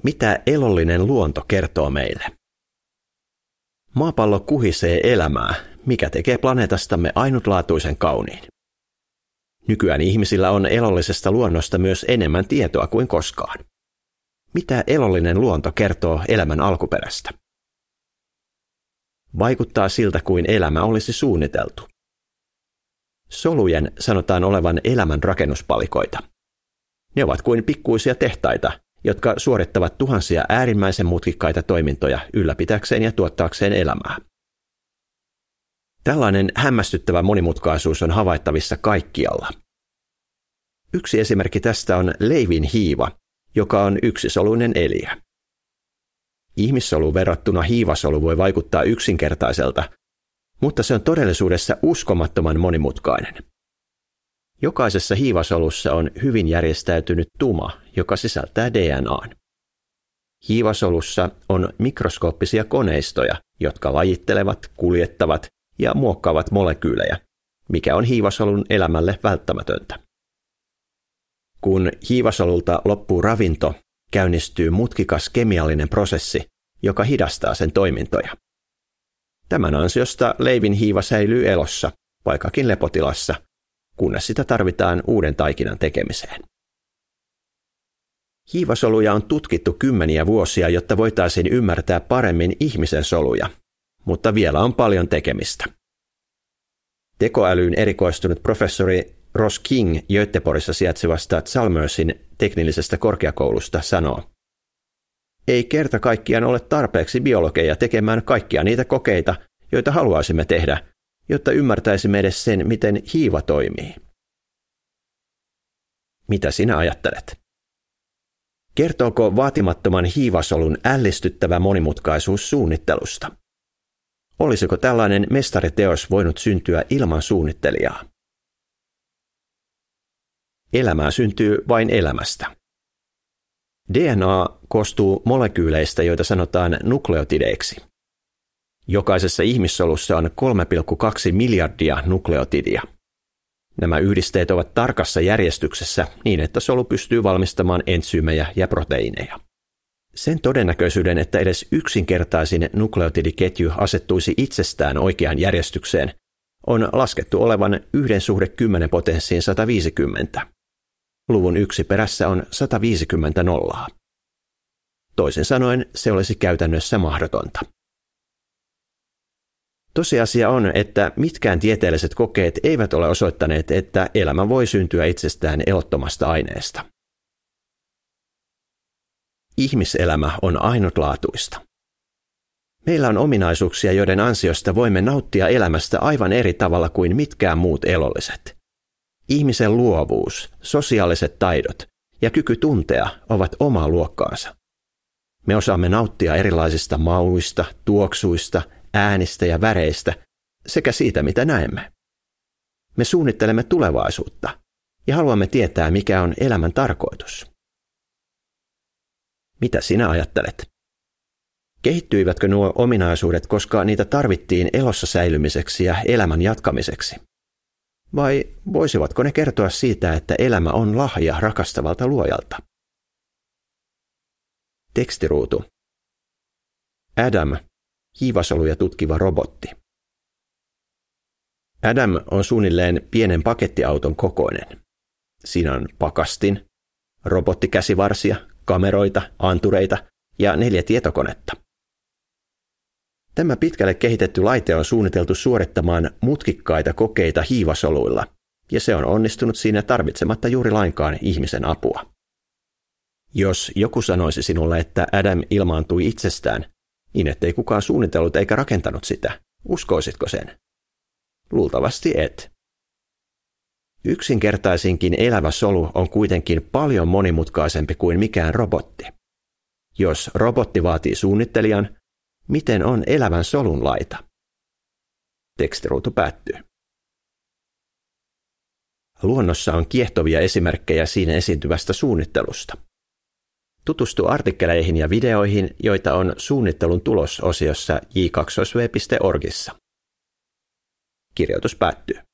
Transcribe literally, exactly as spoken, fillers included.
Mitä elollinen luonto kertoo meille? Maapallo kuhisee elämää, mikä tekee planeetastamme ainutlaatuisen kauniin. Nykyään ihmisillä on elollisesta luonnosta myös enemmän tietoa kuin koskaan. Mitä elollinen luonto kertoo elämän alkuperästä? Vaikuttaa siltä, kuin elämä olisi suunniteltu. Solujen sanotaan olevan elämän rakennuspalikoita. Ne ovat kuin pikkuisia tehtaita, jotka suorittavat tuhansia äärimmäisen mutkikkaita toimintoja ylläpitäkseen ja tuottaakseen elämää. Tällainen hämmästyttävä monimutkaisuus on havaittavissa kaikkialla. Yksi esimerkki tästä on leivin hiiva, joka on yksisoluinen eliö. Ihmissolu verrattuna hiivasolu voi vaikuttaa yksinkertaiselta, mutta se on todellisuudessa uskomattoman monimutkainen. Jokaisessa hiivasolussa on hyvin järjestäytynyt tuma, joka sisältää D N A:n. Hiivasolussa on mikroskooppisia koneistoja, jotka lajittelevat, kuljettavat ja muokkaavat molekyylejä, mikä on hiivasolun elämälle välttämätöntä. Kun hiivasolulta loppuu ravinto, käynnistyy mutkikas kemiallinen prosessi, joka hidastaa sen toimintoja. Tämän ansiosta leivin hiiva säilyy elossa, vaikkakin lepotilassa, kunnes sitä tarvitaan uuden taikinan tekemiseen. Hiivasoluja on tutkittu kymmeniä vuosia, jotta voitaisiin ymmärtää paremmin ihmisen soluja, mutta vielä on paljon tekemistä. Tekoälyyn erikoistunut professori Ross King Göteborgissa sijaitsevasta Chalmersin teknillisestä korkeakoulusta sanoo: ei kerta kaikkiaan ole tarpeeksi biologeja tekemään kaikkia niitä kokeita, joita haluaisimme tehdä, jotta ymmärtäisimme edes sen, miten hiiva toimii. Mitä sinä ajattelet? Kertooko vaatimattoman hiivasolun ällistyttävä monimutkaisuus suunnittelusta? Olisiko tällainen mestariteos voinut syntyä ilman suunnittelijaa? Elämää syntyy vain elämästä. D N A koostuu molekyyleistä, joita sanotaan nukleotideiksi. Jokaisessa ihmissolussa on kolme pilkku kaksi miljardia nukleotidia. Nämä yhdisteet ovat tarkassa järjestyksessä niin, että solu pystyy valmistamaan entsyymejä ja proteiineja. Sen todennäköisyyden, että edes yksinkertaisin nukleotidiketju asettuisi itsestään oikeaan järjestykseen, on laskettu olevan yhden suhde kymmenen potenssiin sata viisikymmentä. Luvun yksi perässä on sata viisikymmentä nollaa. Toisin sanoen se olisi käytännössä mahdotonta. Tosiasia on, että mitkään tieteelliset kokeet eivät ole osoittaneet, että elämä voi syntyä itsestään elottomasta aineesta. Ihmiselämä on ainutlaatuista. Meillä on ominaisuuksia, joiden ansiosta voimme nauttia elämästä aivan eri tavalla kuin mitkään muut elolliset. Ihmisen luovuus, sosiaaliset taidot ja kyky tuntea ovat omaa luokkaansa. Me osaamme nauttia erilaisista mauista, tuoksuista, äänistä ja väreistä sekä siitä, mitä näemme. Me suunnittelemme tulevaisuutta ja haluamme tietää, mikä on elämän tarkoitus. Mitä sinä ajattelet? Kehittyivätkö nuo ominaisuudet, koska niitä tarvittiin elossa säilymiseksi ja elämän jatkamiseksi? Vai voisivatko ne kertoa siitä, että elämä on lahja rakastavalta luojalta? Tekstiruutu. Adam, hiivasoluja tutkiva robotti. Adam on suunnilleen pienen pakettiauton kokoinen. Siinä on pakastin, robottikäsivarsia, kameroita, antureita ja neljä tietokonetta. Tämä pitkälle kehitetty laite on suunniteltu suorittamaan mutkikkaita kokeita hiivasoluilla, ja se on onnistunut siinä tarvitsematta juuri lainkaan ihmisen apua. Jos joku sanoisi sinulle, että Adam ilmaantui itsestään, niin ettei kukaan suunnitellut eikä rakentanut sitä, uskoisitko sen? Luultavasti et. Yksinkertaisinkin elävä solu on kuitenkin paljon monimutkaisempi kuin mikään robotti. Jos robotti vaatii suunnittelijan, miten on elävän solun laita? Tekstiruutu päättyy. Luonnossa on kiehtovia esimerkkejä siinä esiintyvästä suunnittelusta. Tutustu artikkeleihin ja videoihin, joita on suunnittelun tulos-osiossa j kaksi v piste orgissa. Kirjoitus päättyy.